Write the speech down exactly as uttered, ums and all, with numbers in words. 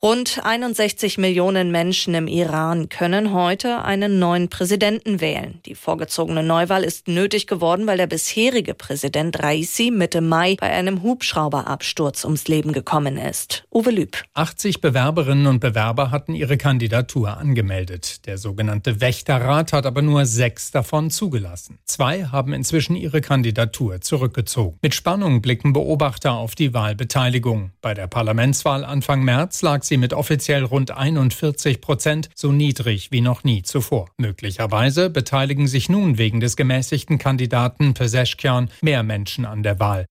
Rund einundsechzig Millionen Menschen im Iran können heute einen neuen Präsidenten wählen. Die vorgezogene Neuwahl ist nötig geworden, weil der bisherige Präsident Raisi Mitte Mai bei einem Hubschrauberabsturz ums Leben gekommen ist. Uwe Lüb. achtzig Bewerberinnen und Bewerber hatten ihre Kandidatur angemeldet. Der sogenannte Wächterrat hat aber nur sechs davon zugelassen. Zwei haben inzwischen ihre Kandidatur zurückgezogen. Mit Spannung blicken Beobachter auf die Wahlbeteiligung. Bei der Parlamentswahl Anfang März lag sie mit offiziell rund einundvierzig Prozent, so niedrig wie noch nie zuvor. Möglicherweise beteiligen sich nun wegen des gemäßigten Kandidaten Pezeshkian mehr Menschen an der Wahl.